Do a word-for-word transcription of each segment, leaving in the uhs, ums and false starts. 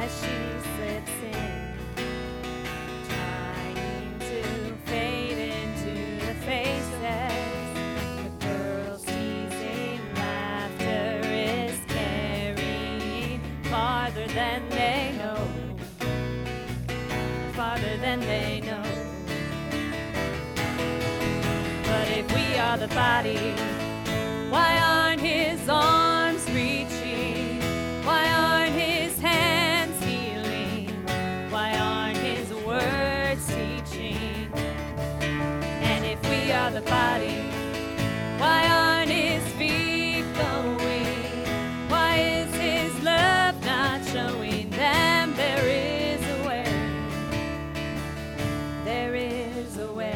as she slips in, trying to fade into the faces. The girls' teasing laughter is carrying farther than they know, farther than they know. But if we are the body, why aren't his arms reaching? Why aren't his hands healing? Why aren't his words teaching? And if we are the body, why aren't his feet going? Why is his love not showing them? There is a way. There is a way.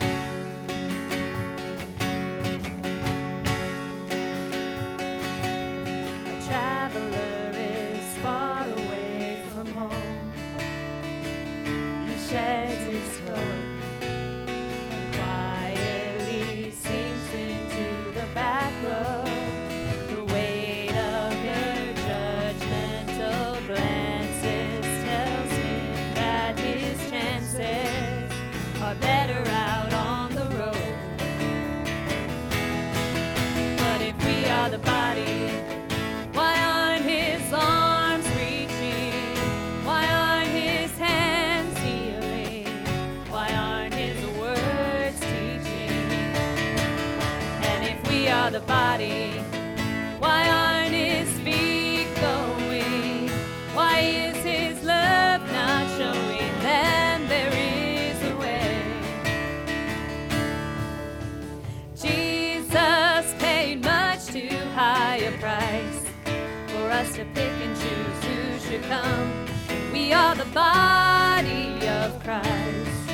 Traveler is far away from home. He sheds his coat and quietly sinks into the back row. The weight of her judgmental glances tells him that his chances are better out on the road. But if we are the body, why aren't his arms reaching? Why aren't his hands healing? Why aren't his words teaching? And if we are the body, why aren't his feet going? Why is his love not showing them? There is a way. Jesus paid much too high a price for us to pick and choose who should come. We are the body of Christ.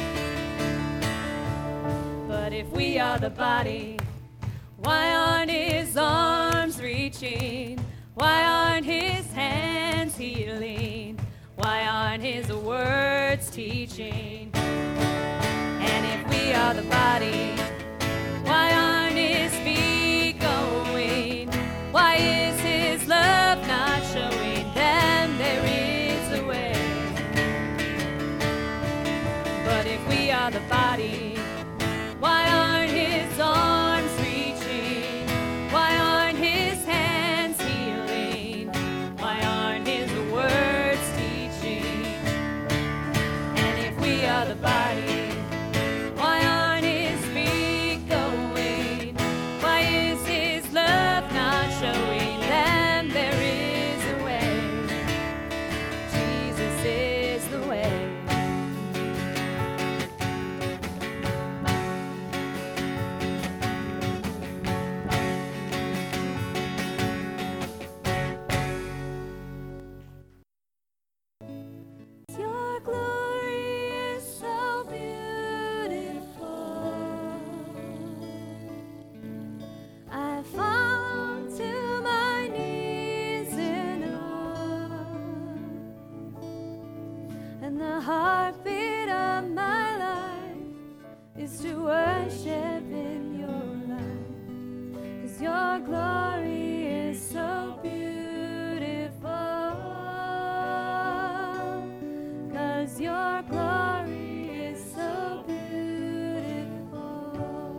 But if we are the body, why aren't his arms reaching? Why aren't his hands healing? Why aren't his words teaching? And if we are the body, why aren't his feet going? Why is his love not showing them? There is a way. But if we are the body, why aren't his arms reaching? Why aren't his hands healing? Why aren't his words teaching? And if we are the body, why aren't his feet going? Why is his love not showing them? There is a way. Jesus is the way. Your glory is so beautiful. I fall to my knees in awe, and the heartbeat of my life is to worship in your light, 'cause your glory is so beautiful, 'cause your glory is so beautiful.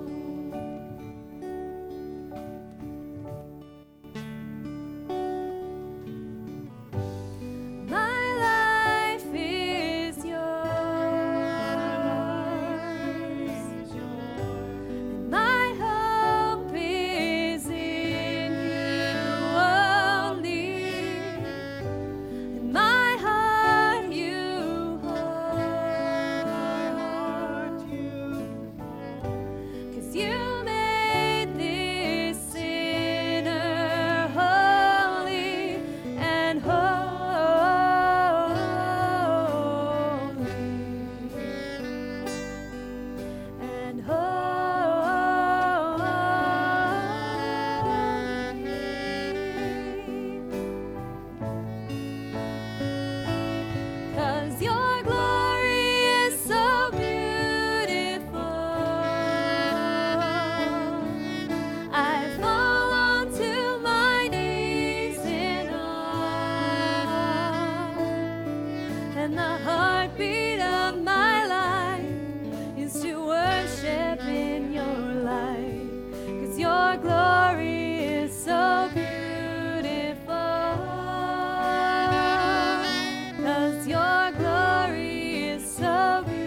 My life is yours, and my hope is in you. And the heartbeat of my life is to worship in your light. 'Cause your glory is so beautiful. 'Cause your glory is so beautiful.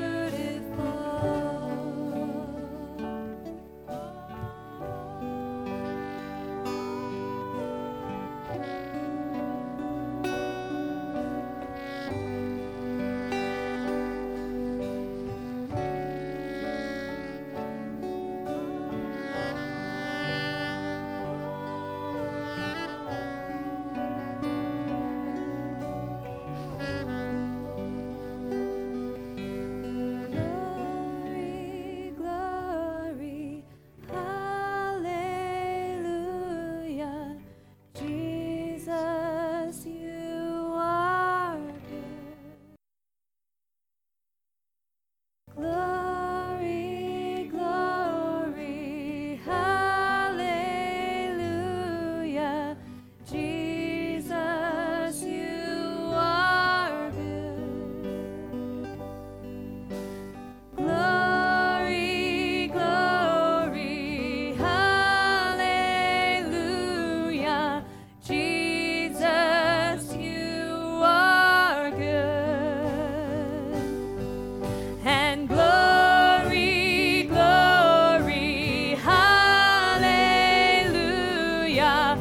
Glory, glory, hallelujah. Jesus, you are good. Glory, glory, hallelujah. Jesus, you are good. Glory, glory, hallelujah. Jesus, you are good. And glory, glory, hallelujah.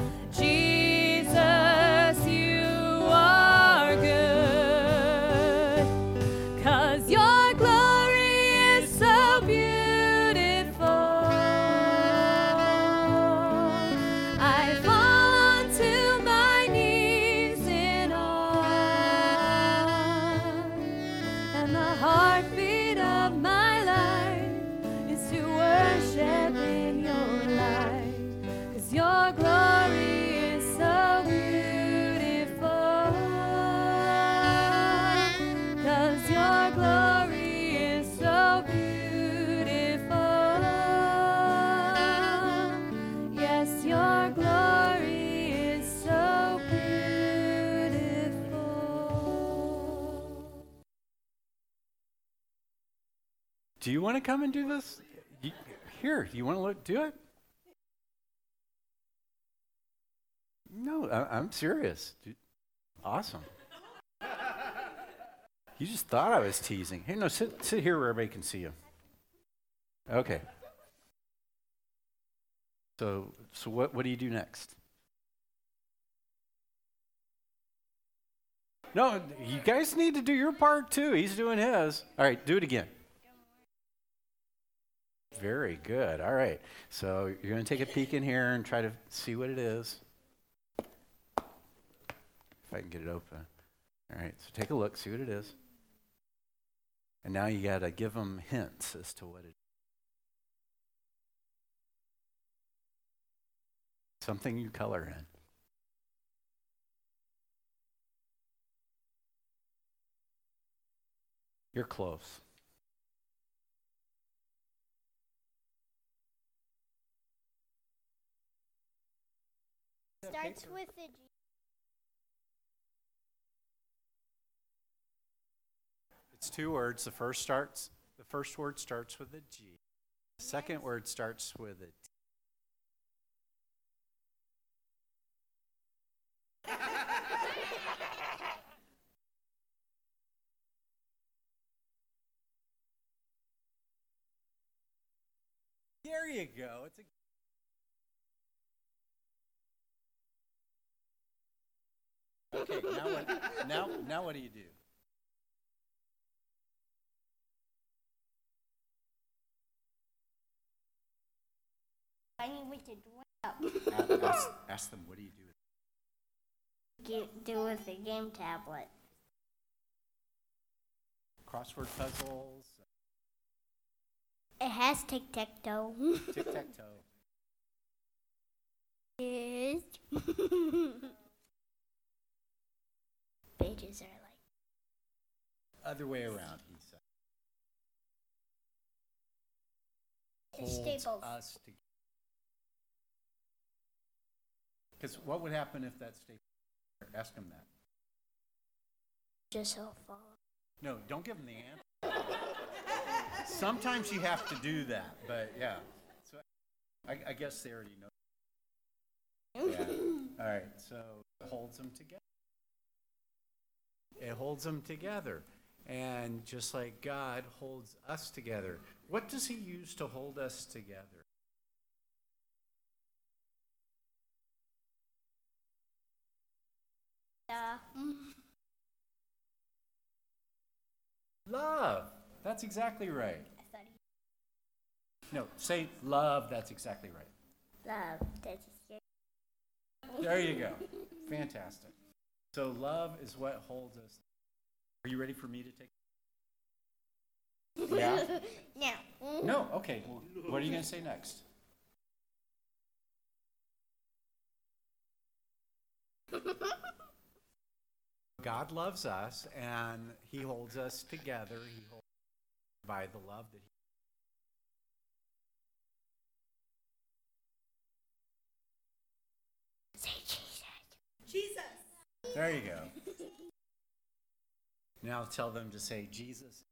Jesus, you are good. 'Cause your glory is so beautiful. I fall onto my knees in awe. And the heartbeat of my life is to worship in your light. 'Cause your glory is so beautiful. 'Cause your glory is so beautiful. Yes, your glory is so beautiful. Do you want to come and do this? You, here, you want to look, do it? No, I, I'm serious. Dude, awesome. You just thought I was teasing. Hey, no, sit, sit here where everybody can see you. Okay. So, so what, what do you do next? No, you guys need to do your part too. He's doing his. All right, do it again. Very good. All right. So you're going to take a peek in here and try to see what it is. If I can get it open. All right. So take a look, see what it is. And now you got to give them hints as to what it is. Something you color in. You're close. Starts with a G. It's two words. The first starts. The first word starts with a G. The second word starts with a T. There you go. It's a Okay, now what now now what do you do? I need me to drink up. A- ask, ask them, what do you do with Get, do with the game tablet. crossword puzzles, It has tic-tac-toe. tic-tac-toe? Yes. Pages are like. Other way around, he said. It's Holds staples. us together. Because what would happen if that staple? Ask him that. Just so far. No, don't give them the answer. Sometimes you have to do that, but yeah. So I, I guess they already know. Yeah. All right, so it holds them together. It holds them together. And just like God holds us together, what does he use to hold us together? Yeah. Love. That's exactly right. I thought he No, say love. That's exactly right. love. That's scary. There you go. Fantastic. So love is what holds us. Are you ready for me to take? Yeah? No. No? Okay. Well, what are you going to say next? God loves us, and he holds us together. He holds us by the love that he... Say Jesus. Jesus. There you go. Now tell them to say Jesus.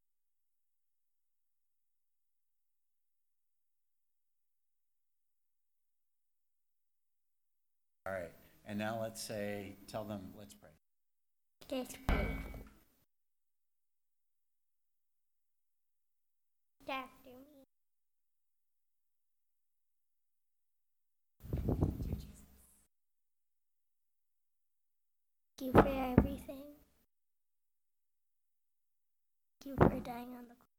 All right. And now let's say, tell them, let's pray. Let's pray. After me. Thank you for everything. Thank you for dying on the cross.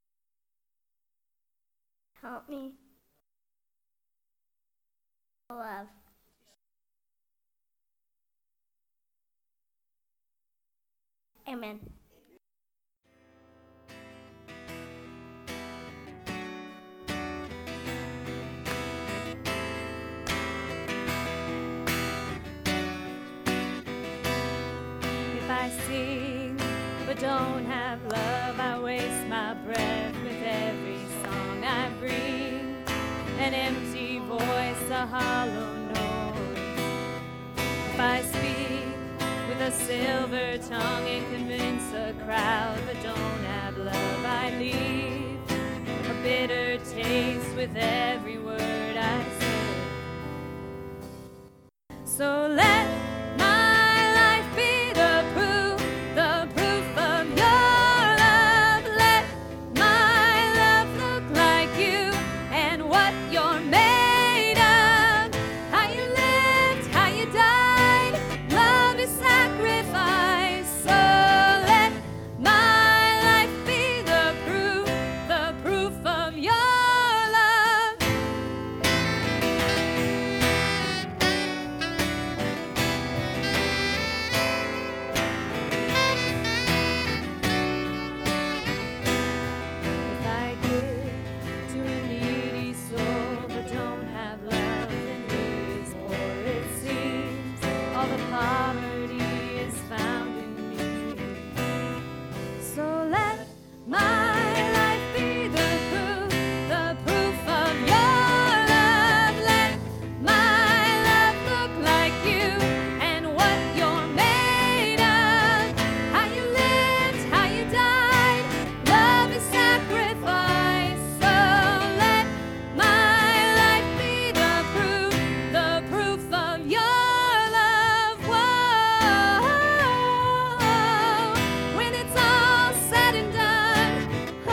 Help me. Love. Amen. If I sing but don't have love, I waste my breath with every song I bring. An empty voice, a hollow noise. If I speak with a silver tongue and convince a crowd but don't have love, I leave a bitter taste with every word I say. So let my life be the proof, the proof of your love. Let my love look like you and what you're made of. How you lived, how you died, love is sacrifice. So let my life be the proof, the proof of your love. If I give to a needy soul but don't have love, then who is poor? It seems all the poverty is found in me. So let my life be the proof, the proof of your love. Let my love look like you and what you're made of. How you lived, how you died, love is sacrifice. So let my life be the proof, the proof of your love. Whoa, when it's all said and done,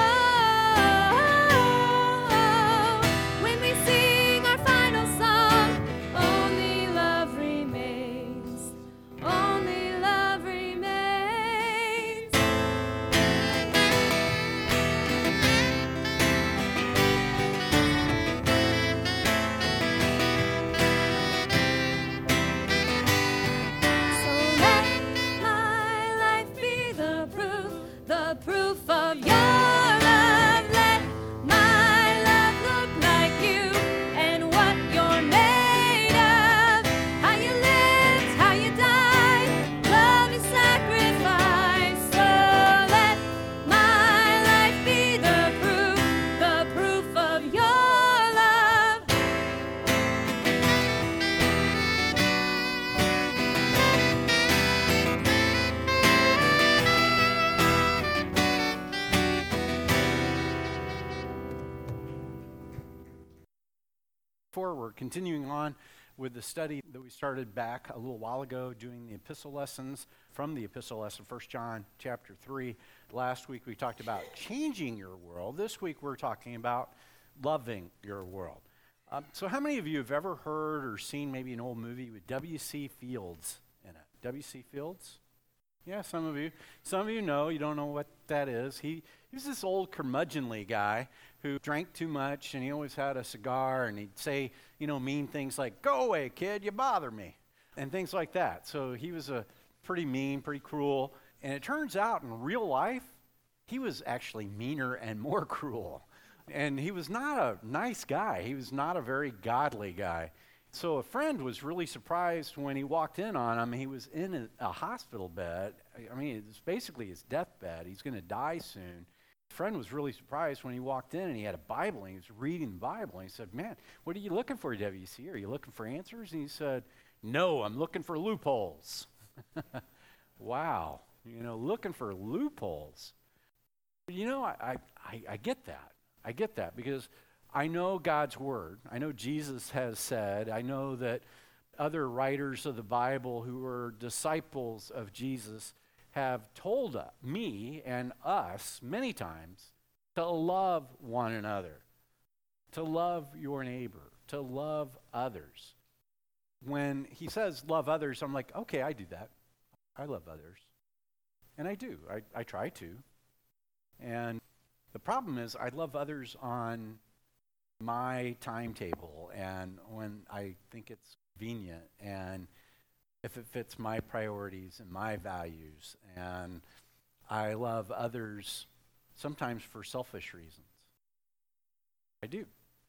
oh, when we sing our final song, only love remains, only love remains. So let my life be the proof, the proof of your love. Let my love look like you and what you're made of. How you lived, how you died, love is sacrifice. So let my life be the proof, the proof of your love. Four, we're continuing on with the study that we started back a little while ago, doing the epistle lessons from the epistle lesson, First John chapter three. Last week we talked about changing your world. This week we're talking about loving your world. Um, so how many of you have ever heard or seen maybe an old movie with W C Fields in it? W C Fields? Yeah, some of you. Some of you know, you don't know what that is. He, he was this old curmudgeonly guy who drank too much, and he always had a cigar, and he'd say, you know, mean things like, "Go away, kid, you bother me," and things like that. So he was a pretty mean, pretty cruel, and it turns out in real life, he was actually meaner and more cruel. And he was not a nice guy. He was not a very godly guy. So a friend was really surprised when he walked in on him. He was in a, a hospital bed. I mean, it's basically his deathbed. He's going to die soon. A friend was really surprised when he walked in and he had a Bible and he was reading the Bible. And he said, "Man, what are you looking for, W C? Are you looking for answers?" And he said, "No, I'm looking for loopholes." Wow. You know, looking for loopholes. You know, I, I, I get that. I get that because I know God's word. I know Jesus has said. I know that other writers of the Bible who were disciples of Jesus have told uh, me and us many times to love one another, to love your neighbor, to love others. When he says love others, I'm like, okay, I do that. I love others. And I do. I, I try to. And the problem is I love others on my timetable and when I think it's convenient and if it fits my priorities and my values. And I love others sometimes for selfish reasons. I do.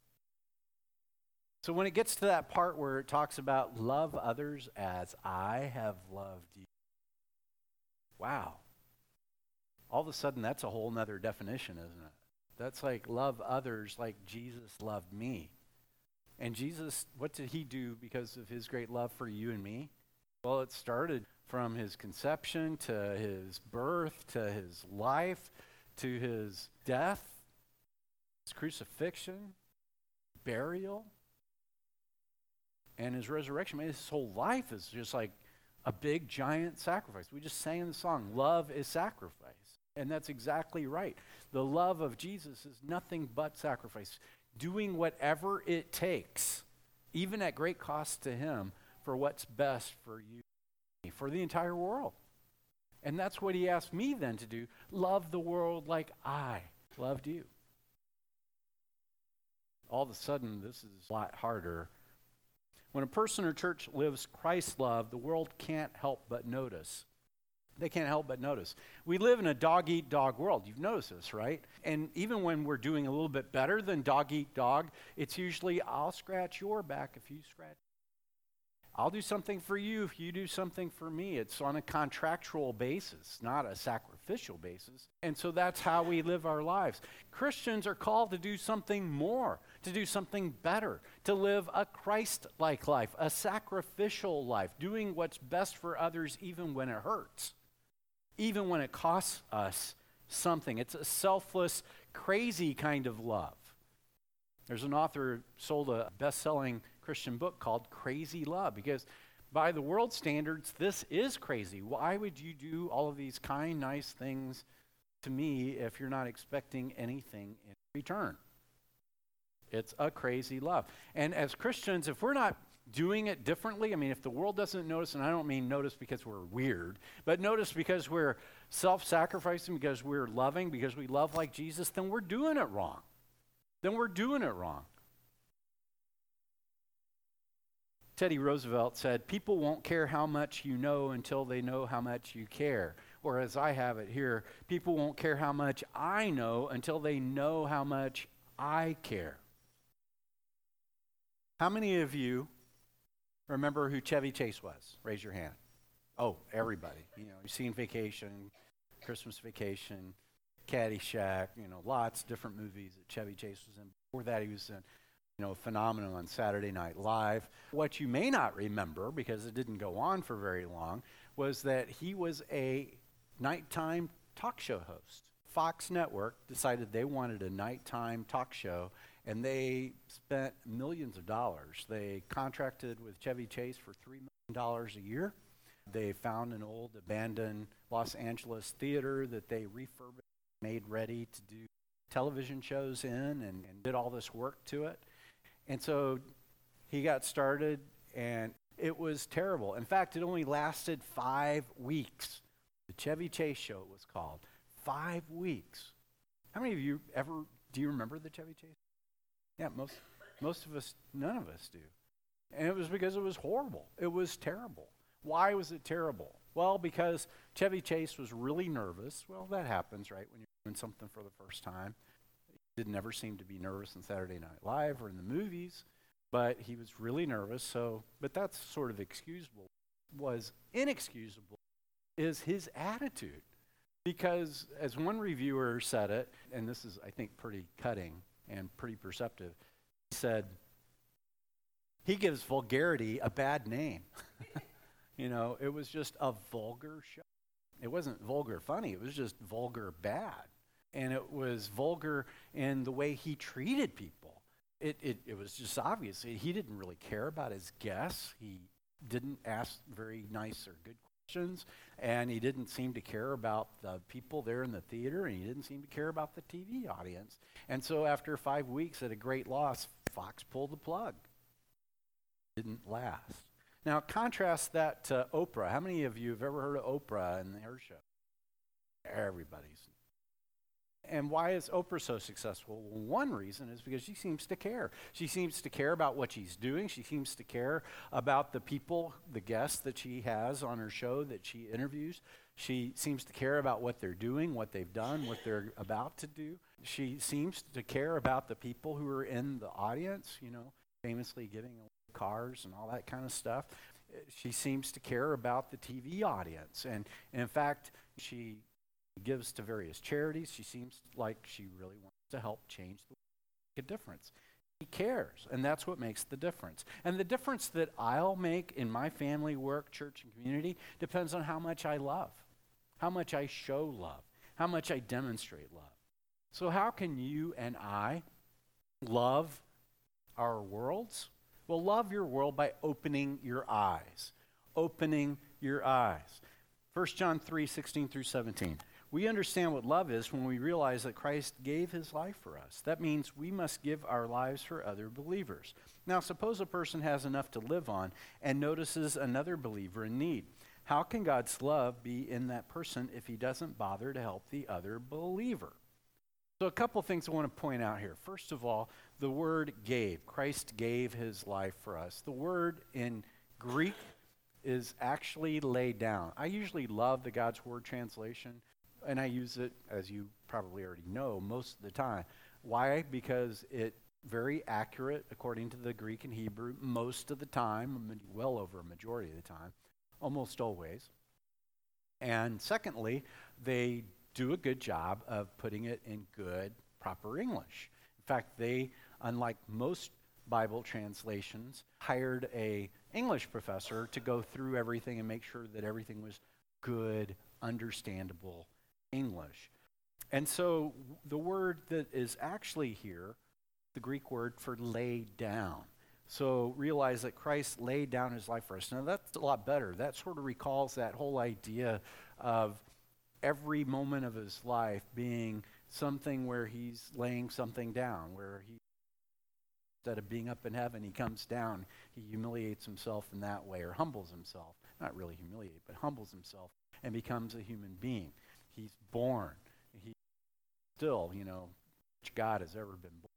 So when it gets to that part where it talks about love others as I have loved you, wow. All of a sudden, that's a whole nother definition, isn't it? That's like love others like Jesus loved me. And Jesus, what did he do because of his great love for you and me? Well, it started from his conception to his birth, to his life, to his death, his crucifixion, burial, and his resurrection. I mean, his whole life is just like a big, giant sacrifice. We just sang in the song, "Love is sacrifice." And that's exactly right. The love of Jesus is nothing but sacrifice, doing whatever it takes, even at great cost to him, for what's best for you, for the entire world. And that's what he asked me then to do, love the world like I loved you. All of a sudden, this is a lot harder. When a person or church lives Christ's love, the world can't help but notice. They can't help but notice. We live in a dog-eat-dog world. You've noticed this, right? And even when we're doing a little bit better than dog-eat-dog, it's usually, I'll scratch your back if you scratch. I'll do something for you if you do something for me. It's on a contractual basis, not a sacrificial basis. And so that's how we live our lives. Christians are called to do something more, to do something better, to live a Christ-like life, a sacrificial life, doing what's best for others even when it hurts. Even when it costs us something. It's a selfless, crazy kind of love. There's an author who sold a best-selling Christian book called Crazy Love, because by the world standards, this is crazy. Why would you do all of these kind, nice things to me if you're not expecting anything in return? It's a crazy love. And as Christians, if we're not doing it differently, I mean, if the world doesn't notice, and I don't mean notice because we're weird, but notice because we're self-sacrificing, because we're loving, because we love like Jesus, then we're doing it wrong. Then we're doing it wrong. Teddy Roosevelt said, "People won't care how much you know until they know how much you care." Or as I have it here, people won't care how much I know until they know how much I care. How many of you remember who Chevy Chase was? Raise your hand. Oh, everybody. You know, you've seen Vacation, Christmas Vacation, Caddyshack, you know, lots of different movies that Chevy Chase was in. Before that, he was in, you know, phenomenal on Saturday Night Live. What you may not remember, because it didn't go on for very long, was that he was a nighttime talk show host. Fox Network decided they wanted a nighttime talk show, And they spent millions of dollars. They contracted with Chevy Chase for three million dollars a year. They found an old abandoned Los Angeles theater that they refurbished, made ready to do television shows in, and, and did all this work to it. And so he got started, and it was terrible. In fact, it only lasted five weeks. The Chevy Chase Show, it was called. Five weeks. How many of you ever, do you remember the Chevy Chase? Yeah, most most of us, none of us do. And it was because it was horrible. It was terrible. Why was it terrible? Well, because Chevy Chase was really nervous. Well, that happens, right, when you're doing something for the first time. He did never seem to be nervous in Saturday Night Live or in the movies, but he was really nervous. So, but that's sort of excusable. Was inexcusable is his attitude. Because as one reviewer said it, and this is, I think, pretty cutting and pretty perceptive, he said, he gives vulgarity a bad name. You know, it was just a vulgar show. It wasn't vulgar funny, it was just vulgar bad. And it was vulgar in the way he treated people. It, it, it was just obvious. He didn't really care about his guests. He didn't ask very nice or good questions. And he didn't seem to care about the people there in the theater, and he didn't seem to care about the T V audience. And so after five weeks at a great loss, Fox pulled the plug. Didn't last. Now contrast that to Oprah. How many of you have ever heard of Oprah and her show? Everybody's. And why is Oprah so successful? Well, one reason is because she seems to care. She seems to care about what she's doing. She seems to care about the people, the guests that she has on her show that she interviews. She seems to care about what they're doing, what they've done, what they're about to do. She seems to care about the people who are in the audience, you know, famously giving away cars and all that kind of stuff. She seems to care about the T V audience. And, and in fact, she gives to various charities. She seems like she really wants to help change the world, make a difference. She cares, and that's what makes the difference. And the difference that I'll make in my family, work, church, and community depends on how much I love, how much I show love, how much I demonstrate love. So how can you and I love our worlds? Well, love your world by opening your eyes, opening your eyes. First John three, sixteen through seventeen. We understand what love is when we realize that Christ gave his life for us. That means we must give our lives for other believers. Now, suppose a person has enough to live on and notices another believer in need. How can God's love be in that person if he doesn't bother to help the other believer? So a couple things I want to point out here. First of all, the word gave. Christ gave his life for us. The word in Greek is actually laid down. I usually love the God's Word translation, and I use it, as you probably already know, most of the time. Why? Because it's very accurate according to the Greek and Hebrew most of the time, well over a majority of the time, almost always. And secondly, they do a good job of putting it in good, proper English. In fact, they, unlike most Bible translations, hired a English professor to go through everything and make sure that everything was good, understandable English. And so the word that is actually here, the Greek word for lay down. So realize that Christ laid down his life for us. Now that's a lot better. That sort of recalls that whole idea of every moment of his life being something where he's laying something down, where he, instead of being up in heaven, he comes down, he humiliates himself in that way, or humbles himself. Not really humiliate, but humbles himself and becomes a human being. He's born. He's still, you know, which God has ever been born.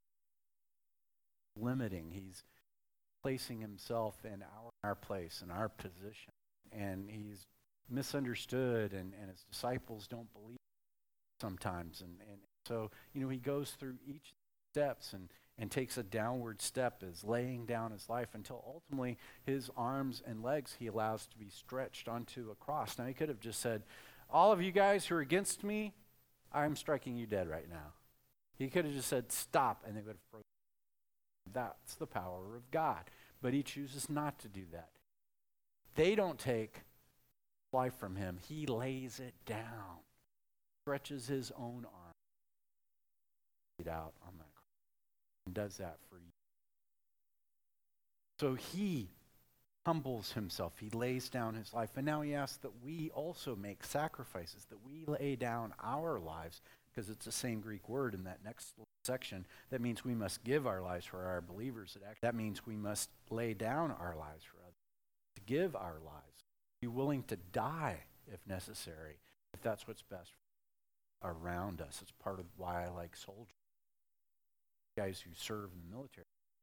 Limiting. He's placing himself in our, our place, in our position. And he's misunderstood, and, and his disciples don't believe sometimes. And, and so, you know, he goes through each steps and, and takes a downward step as laying down his life until ultimately his arms and legs he allows to be stretched onto a cross. Now, he could have just said, all of you guys who are against me, I'm striking you dead right now. He could have just said, stop, and they would have frozen. That's the power of God. But he chooses not to do that. They don't take life from him. He lays it down, stretches his own arm out on that cross. and does that for you. So he humbles himself. He lays down his life. And now he asks that we also make sacrifices, that we lay down our lives, because it's the same Greek word in that next section. That means we must give our lives for our believers. That means we must lay down our lives for others, to give our lives, be willing to die if necessary, if that's what's best around us. It's part of why I like soldiers, guys who serve in the military.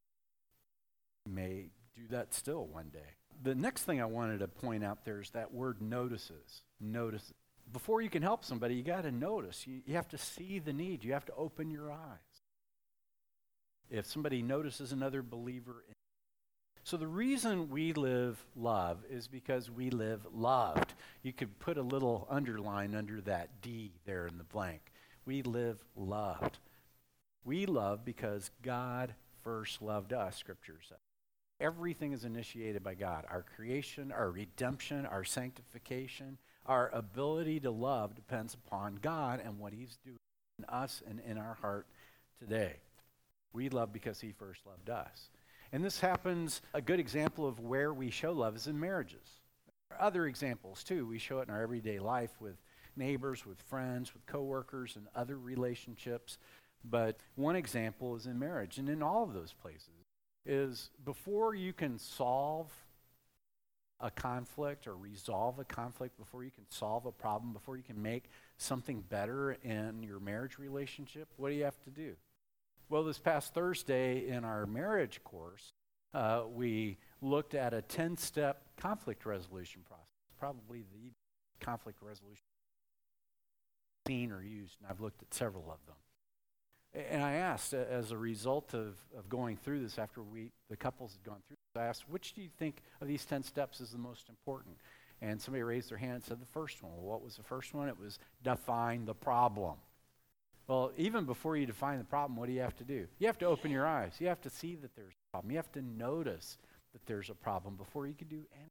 May do that still one day. The next thing I wanted to point out there is that word notices. Notice. Before you can help somebody, you got to notice. You, you have to see the need. You have to open your eyes. If somebody notices another believer. In so the reason we live love is because we live loved. You could put a little underline under that D there in the blank. We live loved. We love because God first loved us, Scripture says. Everything is initiated by God. Our creation, our redemption, our sanctification, our ability to love depends upon God and what he's doing in us and in our heart today. We love because he first loved us. And this happens, a good example of where we show love is in marriages. There are other examples too. We show it in our everyday life with neighbors, with friends, with coworkers, and other relationships. But one example is in marriage. And in all of those places is before you can solve a conflict or resolve a conflict, before you can solve a problem, before you can make something better in your marriage relationship, what do you have to do? Well, this past Thursday in our marriage course, uh, we looked at a ten-step conflict resolution process, probably the conflict resolution seen or used, and I've looked at several of them. And I asked, uh, as a result of, of going through this, after we the couples had gone through this, I asked, which do you think of these ten steps is the most important? And somebody raised their hand and said the first one. Well, what was the first one? It was define the problem. Well, even before you define the problem, what do you have to do? You have to open your eyes. You have to see that there's a problem. You have to notice that there's a problem before you can do anything.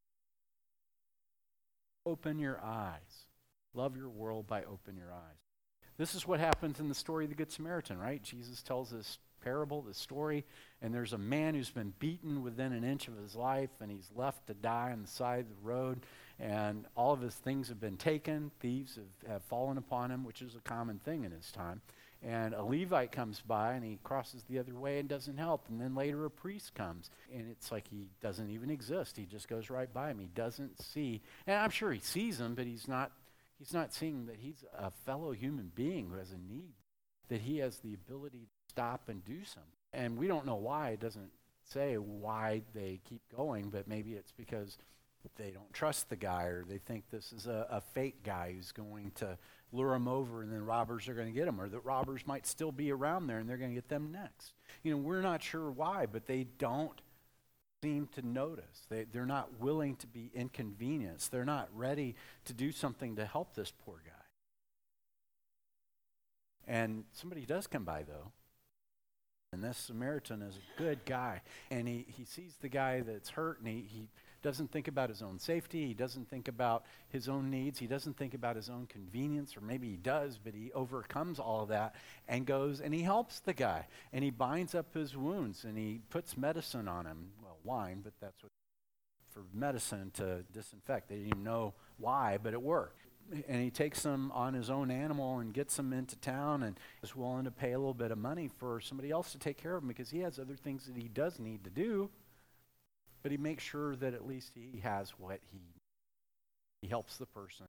Open your eyes. Love your world by open your eyes. This is what happens in the story of the Good Samaritan, right? Jesus tells this parable, this story, and there's a man who's been beaten within an inch of his life, and he's left to die on the side of the road, and all of his things have been taken. Thieves have, have fallen upon him, which is a common thing in his time. And a Levite comes by, and he crosses the other way and doesn't help. And then later a priest comes, and it's like he doesn't even exist. He just goes right by him. He doesn't see, and I'm sure he sees him, but he's not He's not seeing that he's a fellow human being who has a need, that he has the ability to stop and do something. And we don't know why. It doesn't say why they keep going, but maybe it's because they don't trust the guy, or they think this is a, a fake guy who's going to lure them over and then robbers are going to get them, or that robbers might still be around there and they're going to get them next. You know, we're not sure why, but they don't seem to notice. They, they're not willing to be inconvenienced. They're not ready to do something to help this poor guy. And somebody does come by, though. And this Samaritan is a good guy. And he, he sees the guy that's hurt, and he, he doesn't think about his own safety. He doesn't think about his own needs. He doesn't think about his own convenience, or maybe he does, but he overcomes all of that and goes and he helps the guy. And he binds up his wounds, and he puts medicine on him. Well, wine, but that's what for medicine to disinfect. They didn't even know why, but it worked. And he takes them on his own animal and gets them into town and is willing to pay a little bit of money for somebody else to take care of him, because he has other things that he does need to do, but he makes sure that at least he has what he he helps the person.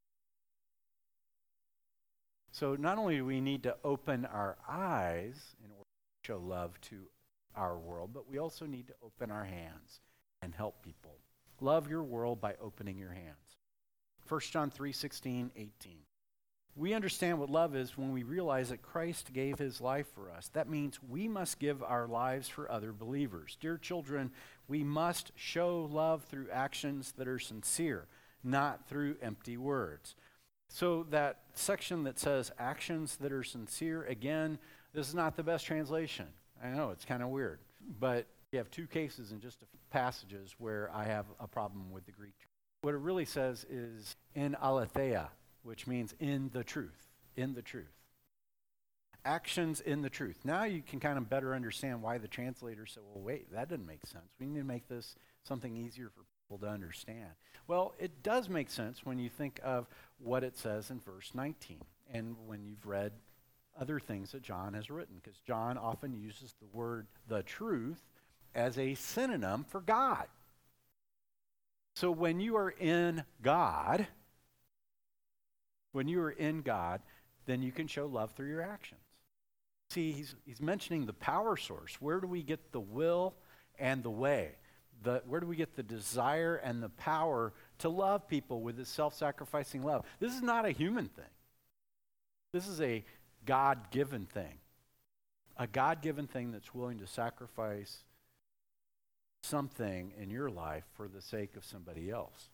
So not only do we need to open our eyes in order to show love to our world, but we also need to open our hands and help people. Love your world by opening your hands. First John three, sixteen, eighteen. We understand what love is when we realize that Christ gave his life for us. That means we must give our lives for other believers. Dear children, we must show love through actions that are sincere, not through empty words. So that section that says actions that are sincere, again, this is not the best translation. I know, it's kind of weird. But you have two cases in just a few passages where I have a problem with the Greek. What it really says is in aletheia, which means in the truth, in the truth. actions in the truth. Now you can kind of better understand why the translator said, well, wait, that doesn't make sense. We need to make this something easier for people to understand. Well, it does make sense when you think of what it says in verse nineteen and when you've read other things that John has written, because John often uses the word the truth as a synonym for God. So when you are in God, when you are in God, then you can show love through your actions. See, he's, he's mentioning the power source. Where do we get the will and the way? The, where do we get the desire and the power to love people with this self-sacrificing love? This is not a human thing. This is a God-given thing. A God-given thing that's willing to sacrifice something in your life for the sake of somebody else.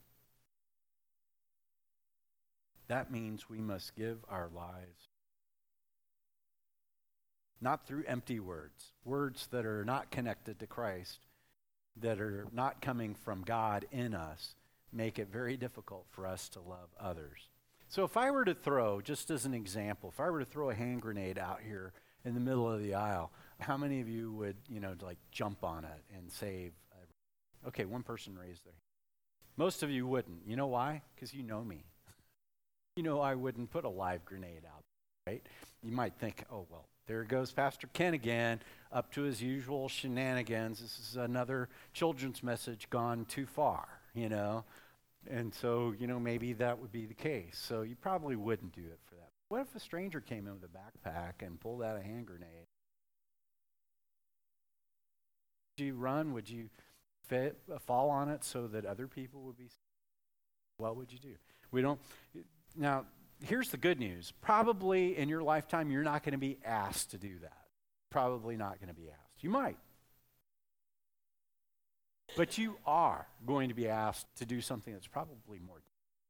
That means we must give our lives not through empty words, words that are not connected to Christ, that are not coming from God in us, make it very difficult for us to love others. So if I were to throw, just as an example, if I were to throw a hand grenade out here in the middle of the aisle, how many of you would, you know, like jump on it and save? Okay, one person raised their hand. Most of you wouldn't. You know why? Because you know me. You know I wouldn't put a live grenade out, right? You might think, oh, well, there goes Pastor Ken again, up to his usual shenanigans. This is another children's message gone too far, you know? And so, you know, maybe that would be the case. So you probably wouldn't do it for that. What if a stranger came in with a backpack and pulled out a hand grenade? Would you run? Would you fit, uh, fall on it so that other people would be? What would you do? We don't. Now, here's the good news. Probably in your lifetime, you're not going to be asked to do that. Probably not going to be asked. You might. But you are going to be asked to do something that's probably more.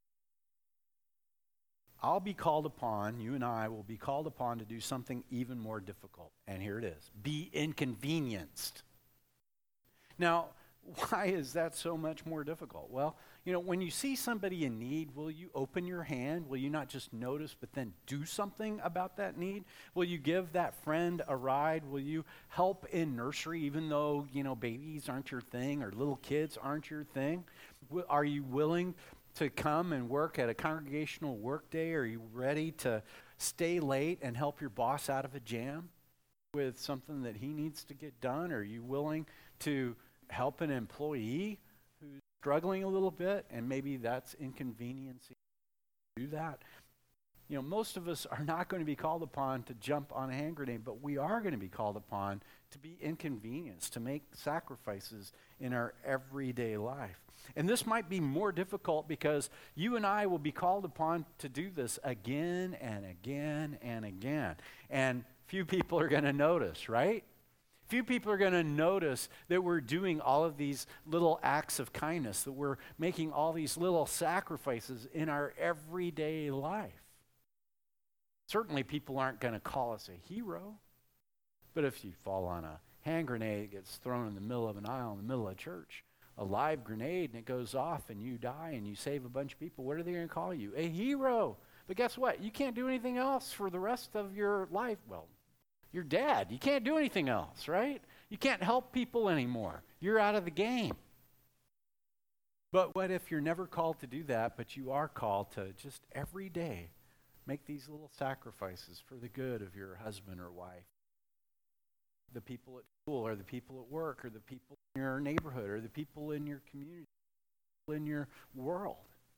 I'll be called upon, you and I will be called upon to do something even more difficult. And here it is. Be inconvenienced. Now, why is that so much more difficult? Well, you know, when you see somebody in need, will you open your hand? Will you not just notice, but then do something about that need? Will you give that friend a ride? Will you help in nursery, even though, you know, babies aren't your thing or little kids aren't your thing? W- are you willing to come and work at a congregational work day? Are you ready to stay late and help your boss out of a jam with something that he needs to get done? Are you willing to help an employee who's struggling a little bit, and maybe that's inconveniencing to do that? You know, most of us are not going to be called upon to jump on a hand grenade, but we are going to be called upon to be inconvenienced, to make sacrifices in our everyday life. And this might be more difficult because you and I will be called upon to do this again and again and again. And few people are going to notice, right? Few people are going to notice that we're doing all of these little acts of kindness, that we're making all these little sacrifices in our everyday life. Certainly people aren't going to call us a hero, but if you fall on a hand grenade, it gets thrown in the middle of an aisle in the middle of church, a live grenade, and it goes off and you die and you save a bunch of people, what are they going to call you? A hero. But guess what? You can't do anything else for the rest of your life. Well, you're dead. You can't do anything else, right? You can't help people anymore. You're out of the game. But what if you're never called to do that, but you are called to just every day make these little sacrifices for the good of your husband or wife, the people at school or the people at work or the people in your neighborhood or the people in your community, in your world?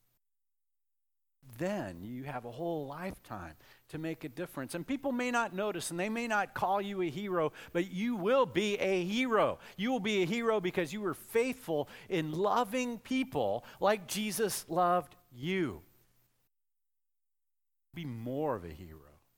Then you have a whole lifetime to make a difference. And people may not notice and they may not call you a hero, but you will be a hero. You will be a hero because you were faithful in loving people like Jesus loved you. Be more of a hero.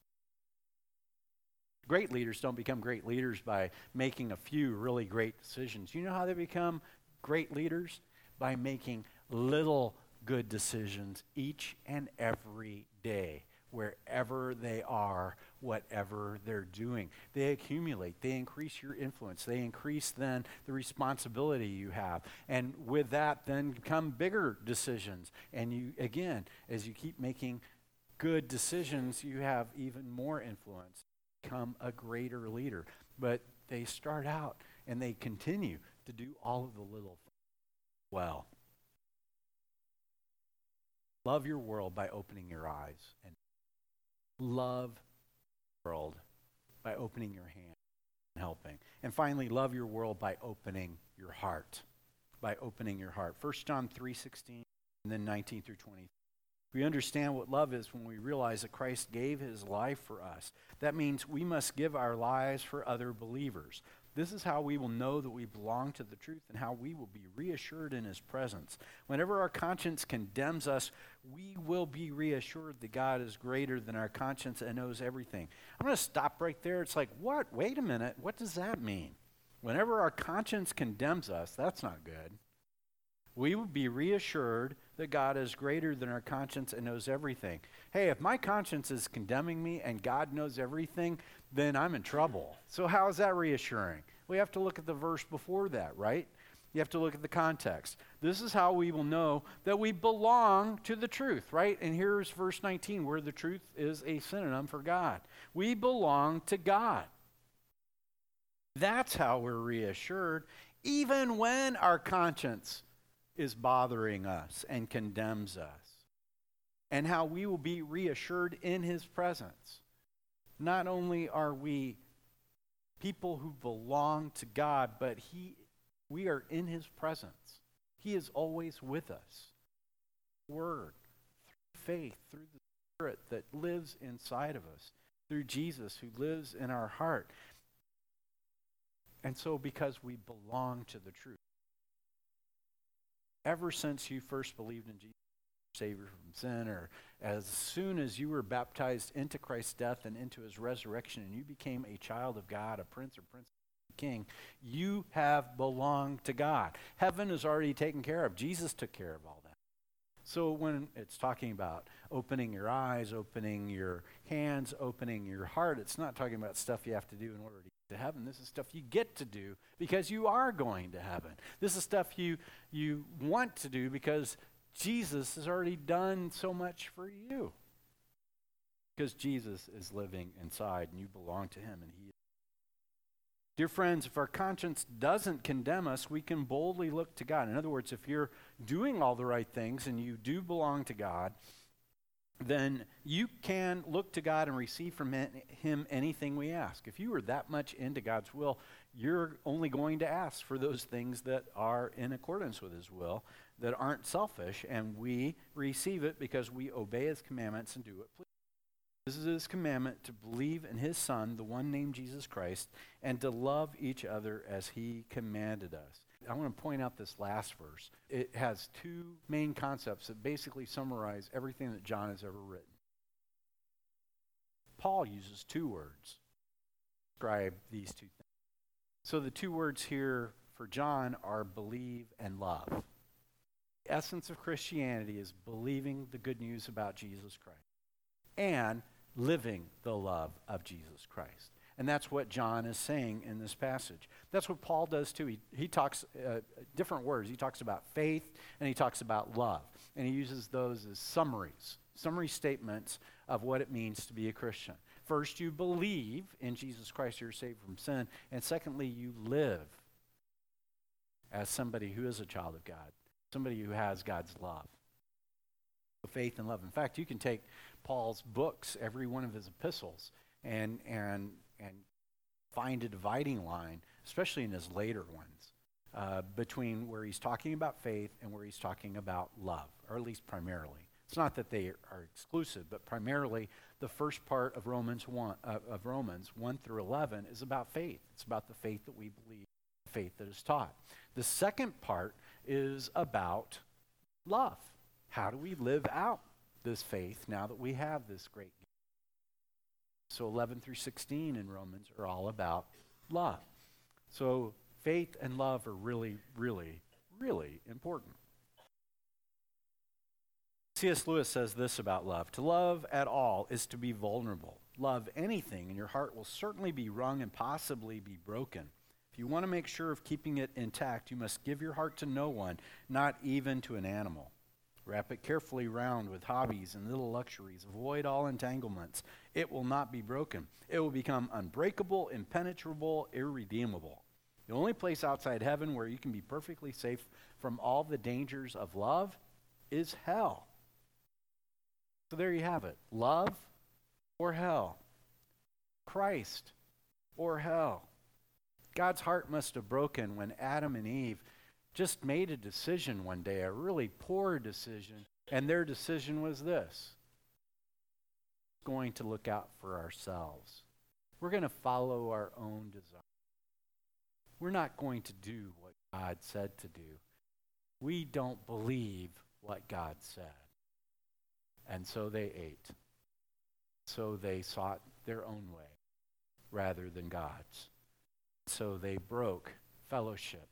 Great leaders don't become great leaders by making a few really great decisions. You know how they become great leaders? By making little good decisions each and every day, wherever they are, whatever they're doing. They accumulate. They increase your influence. They increase then the responsibility you have. And with that then come bigger decisions. And you, again, as you keep making good decisions, you have even more influence. become a greater leader. But they start out and they continue to do all of the little things well. Love your world by opening your eyes, and love the world by opening your hand and helping. And finally, love your world by opening your heart. By opening your heart. First John three sixteen and then nineteen through twenty. We understand what love is when we realize that Christ gave his life for us. That means we must give our lives for other believers. This is how we will know that we belong to the truth and how we will be reassured in his presence. Whenever our conscience condemns us, we will be reassured that God is greater than our conscience and knows everything. I'm going to stop right there. It's like, what? Wait a minute. What does that mean? Whenever our conscience condemns us, that's not good. We will be reassured that God is greater than our conscience and knows everything. Hey, if my conscience is condemning me and God knows everything, then I'm in trouble. So how is that reassuring? We have to look at the verse before that, right? You have to look at the context. This is how we will know that we belong to the truth, right? And here's verse nineteen, where the truth is a synonym for God. We belong to God. That's how we're reassured, even when our conscience is bothering us and condemns us, and how we will be reassured in his presence. Not only are we people who belong to God, but he, we are in his presence. He is always with us. Word, through faith, through the Spirit that lives inside of us, through Jesus who lives in our heart. And so because we belong to the truth. Ever since you first believed in Jesus, Savior from sin, or as soon as you were baptized into Christ's death and into his resurrection, and you became a child of God, a prince or princess, king, you have belonged to God. Heaven is already taken care of. Jesus took care of all that. So when it's talking about opening your eyes, opening your hands, opening your heart, it's not talking about stuff you have to do in order to get to heaven. This is stuff you get to do because you are going to heaven. This is stuff you you want to do because Jesus has already done so much for you. Because Jesus is living inside and you belong to him and he is. Dear friends, if our conscience doesn't condemn us, we can boldly look to God. In other words, if you're doing all the right things and you do belong to God, then you can look to God and receive from him anything we ask. If you are that much into God's will, you're only going to ask for those things that are in accordance with his will, that aren't selfish, and we receive it because we obey his commandments and do what pleases. This is his commandment to believe in his Son, the one named Jesus Christ, and to love each other as he commanded us. I want to point out this last verse. It has two main concepts that basically summarize everything that John has ever written. Paul uses two words to describe these two things. So the two words here for John are believe and love. The essence of Christianity is believing the good news about Jesus Christ and living the love of Jesus Christ. And that's what John is saying in this passage. That's what Paul does too. He, he talks uh, different words. He talks about faith and he talks about love. And he uses those as summaries, summary statements of what it means to be a Christian. First, you believe in Jesus Christ, you're saved from sin. And secondly, you live as somebody who is a child of God, somebody who has God's love. Faith and love. In fact, you can take Paul's books, every one of his epistles, and and and find a dividing line, especially in his later ones, uh, between where he's talking about faith and where he's talking about love, or at least primarily. It's not that they are exclusive, but primarily the first part of Romans one, uh, of Romans one through eleven is about faith. It's about the faith that we believe, the faith that is taught. The second part is about love. How do we live out this faith now that we have this great gift? So eleven through sixteen in Romans are all about love. So faith and love are really, really, really important. C S Lewis says this about love. To love at all is to be vulnerable. Love anything, and your heart will certainly be wrung and possibly be broken. If you want to make sure of keeping it intact, you must give your heart to no one, not even to an animal. Wrap it carefully round with hobbies and little luxuries. Avoid all entanglements. It will not be broken. It will become unbreakable, impenetrable, irredeemable. The only place outside heaven where you can be perfectly safe from all the dangers of love is hell. So there you have it. Love or hell. Christ or hell. God's heart must have broken when Adam and Eve just made a decision one day, a really poor decision, and their decision was this: going to look out for ourselves. We're going to follow our own desire. We're not going to do what God said to do. We don't believe what God said. And so they ate. So they sought their own way rather than God's. So they broke fellowship.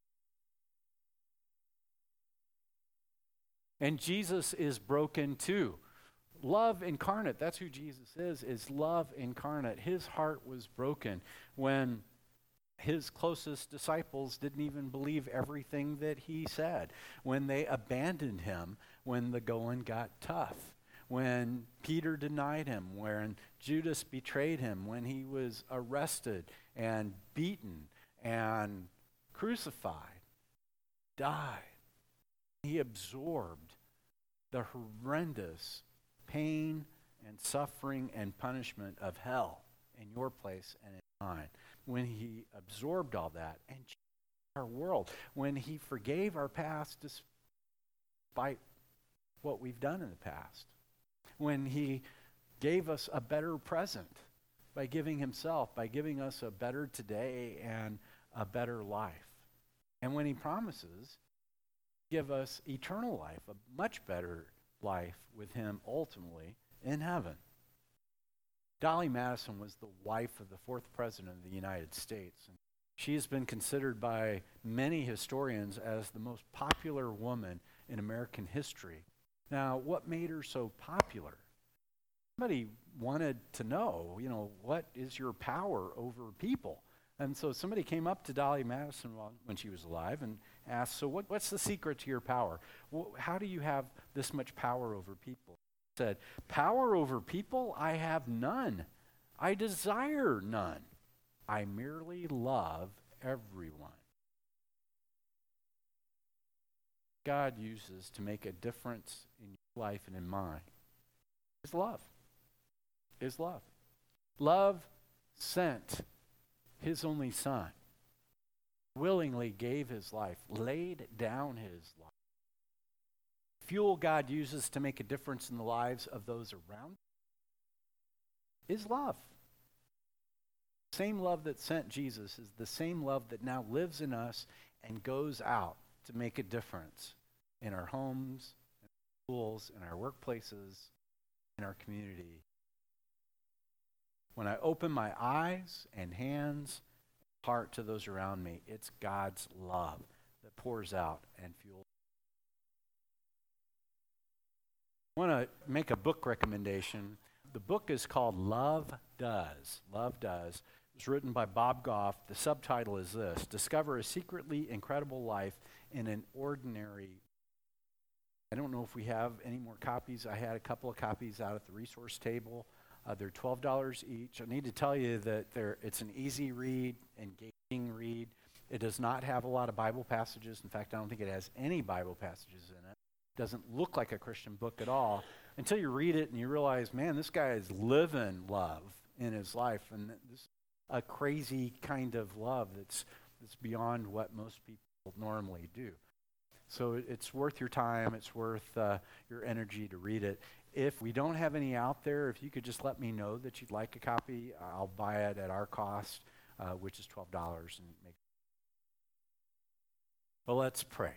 And Jesus is broken too. Love incarnate, that's who Jesus is, is love incarnate. His heart was broken when his closest disciples didn't even believe everything that he said, when they abandoned him, when the going got tough, when Peter denied him, when Judas betrayed him, when he was arrested and beaten and crucified, died. He absorbed the horrendous pain and suffering and punishment of hell in your place and in mine. When he absorbed all that and changed our world, when he forgave our past despite what we've done in the past, when he gave us a better present by giving himself, by giving us a better today and a better life. And when he promises give us eternal life, a much better life with him ultimately in heaven. Dolly Madison was the wife of the fourth president of the United States. And she has been considered by many historians as the most popular woman in American history. Now, what made her so popular? Somebody wanted to know, you know, what is your power over people? And so somebody came up to Dolly Madison while, when she was alive and asked, so what, what's the secret to your power? Well, how do you have this much power over people? He said, power over people? I have none. I desire none. I merely love everyone. God uses to make a difference in your life and in mine is love. Is love. Love sent his only son, willingly gave his life, laid down his life. Fuel God uses to make a difference in the lives of those around is love. Same love that sent Jesus is the same love that now lives in us and goes out to make a difference in our homes, in our schools, in our workplaces, in our community. When I open my eyes and hands, heart to those around me, it's God's love that pours out and fuels. I want to make a book recommendation. The book is called Love Does. Love Does. It's written by Bob Goff. The subtitle is this: Discover a Secretly Incredible Life in an Ordinary. I don't know if we have any more copies. I had a couple of copies out at the resource table. Uh, they're twelve dollars each. I need to tell you that they're, it's an easy read, engaging read. It does not have a lot of Bible passages. In fact, I don't think it has any Bible passages in it. It doesn't look like a Christian book at all until you read it and you realize, man, this guy is living love in his life. And this is a crazy kind of love that's, that's beyond what most people normally do. So it, it's worth your time. It's worth uh, your energy to read it. If we don't have any out there, if you could just let me know that you'd like a copy, I'll buy it at our cost, uh, which is twelve dollars. And make. Well, let's pray.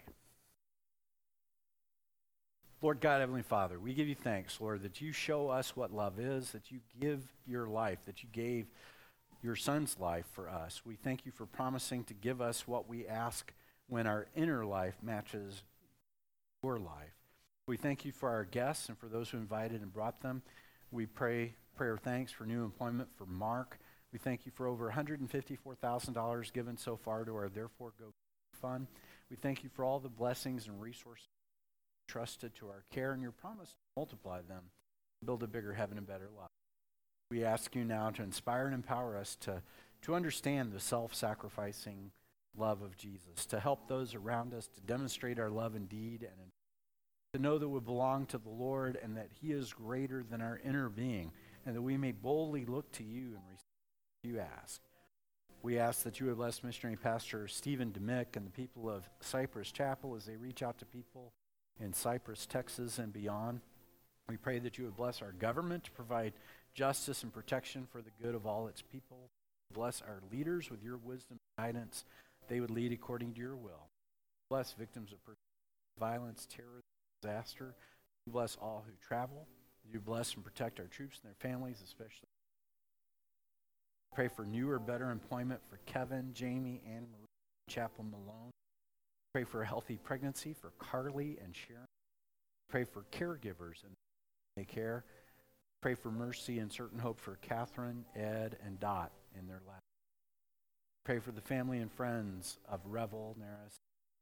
Lord God, Heavenly Father, we give you thanks, Lord, that you show us what love is, that you give your life, that you gave your Son's life for us. We thank you for promising to give us what we ask when our inner life matches your life. We thank you for our guests and for those who invited and brought them. We pray prayer thanks for new employment for Mark. We thank you for over one hundred fifty-four thousand dollars given so far to our Therefore Go Fund. We thank you for all the blessings and resources trusted to our care and your promise to multiply them, build a bigger heaven and better life. We ask you now to inspire and empower us to, to understand the self-sacrificing love of Jesus, to help those around us to demonstrate our love in deed and in, to know that we belong to the Lord and that he is greater than our inner being, and that we may boldly look to you and receive what you ask. We ask that you would bless missionary pastor Stephen Demick and the people of Cypress Chapel as they reach out to people in Cypress, Texas, and beyond. We pray that you would bless our government to provide justice and protection for the good of all its people. Bless our leaders with your wisdom and guidance. They would lead according to your will. Bless victims of violence, terrorism, disaster. Bless all who travel. You bless and protect our troops and their families, especially. Pray for newer, better employment for Kevin, Jamie, and Marie, Chapel Malone. Pray for a healthy pregnancy for Carly and Sharon. Pray for caregivers and they care. Pray for mercy and certain hope for Catherine, Ed, and Dot in their lives. Pray for the family and friends of Revel, Naris.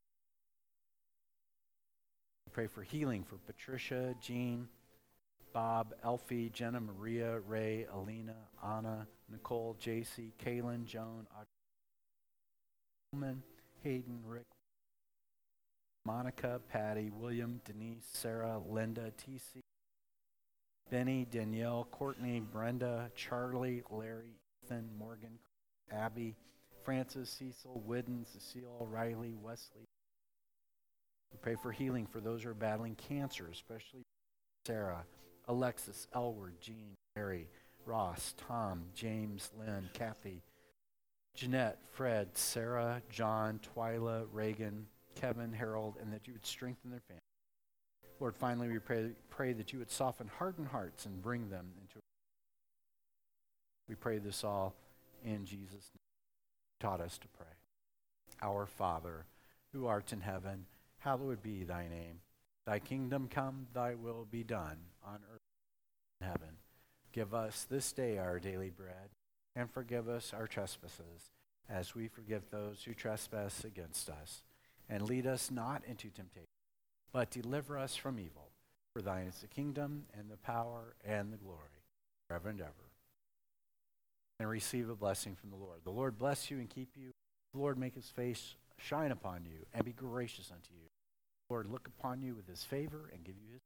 Pray for healing for Patricia, Jean, Bob, Elfie, Jenna, Maria, Ray, Alina, Anna, Nicole, J C, Kaylin, Joan, Audrey, Hayden, Rick, Monica, Patty, William, Denise, Sarah, Linda, T C, Benny, Danielle, Courtney, Brenda, Charlie, Larry, Ethan, Morgan, Abby, Francis, Cecil, Whidden, Cecile, Riley, Wesley. We pray for healing for those who are battling cancer, especially Sarah, Alexis, Elward, Jean, Mary, Ross, Tom, James, Lynn, Kathy, Jeanette, Fred, Sarah, John, Twyla, Reagan, Kevin, Harold, and that you would strengthen their family. Lord, finally we pray, pray that you would soften hardened hearts and bring them into. We pray this all in Jesus' name. Taught us to pray. Our Father, who art in heaven, hallowed be thy name. Thy kingdom come, thy will be done, on earth and in heaven. Give us this day our daily bread, and forgive us our trespasses, as we forgive those who trespass against us. And lead us not into temptation, but deliver us from evil. For thine is the kingdom, and the power, and the glory, forever and ever. And receive a blessing from the Lord. The Lord bless you and keep you. The Lord make his face shine upon you, and be gracious unto you. The Lord look upon you with his favor, and give you his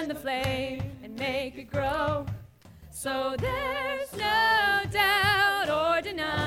fan the flame and make it grow. So there's no doubt or deny.